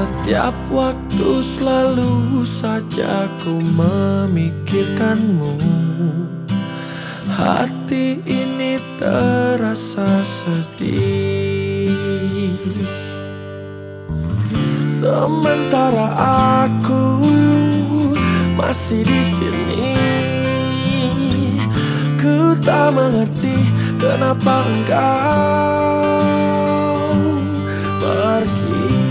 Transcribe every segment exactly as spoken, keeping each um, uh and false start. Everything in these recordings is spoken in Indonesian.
Setiap waktu selalu saja ku memikirkanmu. Hati ini terasa sedih, sementara aku masih di sini. Ku tak mengerti kenapa engkau pergi.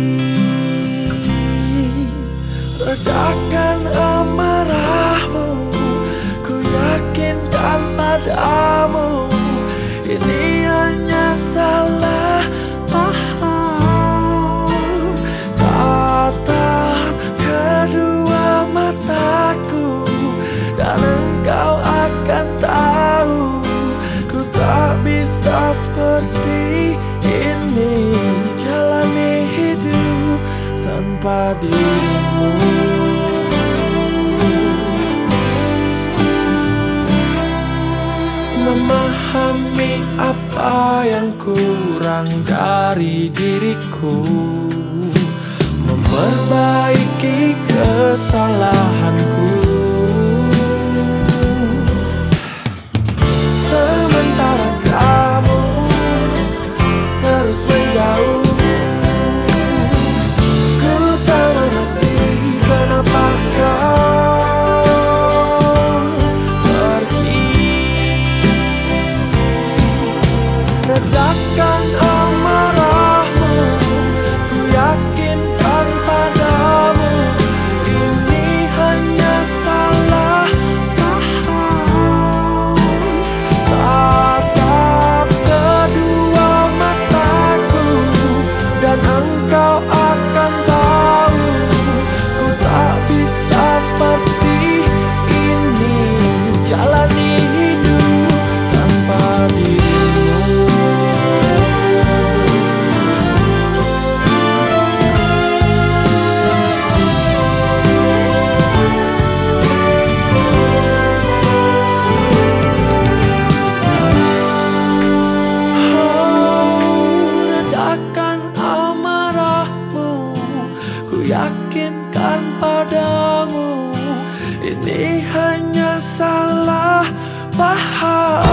Redakan amarahmu, ku yakinkan padamu, ini hanya salah paham. Tatap kedua mataku dan engkau akan tahu, ku tak bisa seperti ini jalani hidup tanpa dirimu. Memahami apa yang kurang dari diriku, memperbaiki kesalahanku. Sementara kamu terus menjauh, ku tak mengerti kenapa kau pergi. Redakan amarahmu, ku yakinkan padamu, ini hanya salah paham. Tatap kedua mataku dan engkau akan tahu, ku tak bisa seperti ini jalani hidup tanpa dirimu. Yakinkan padamu, ini hanya salah paham.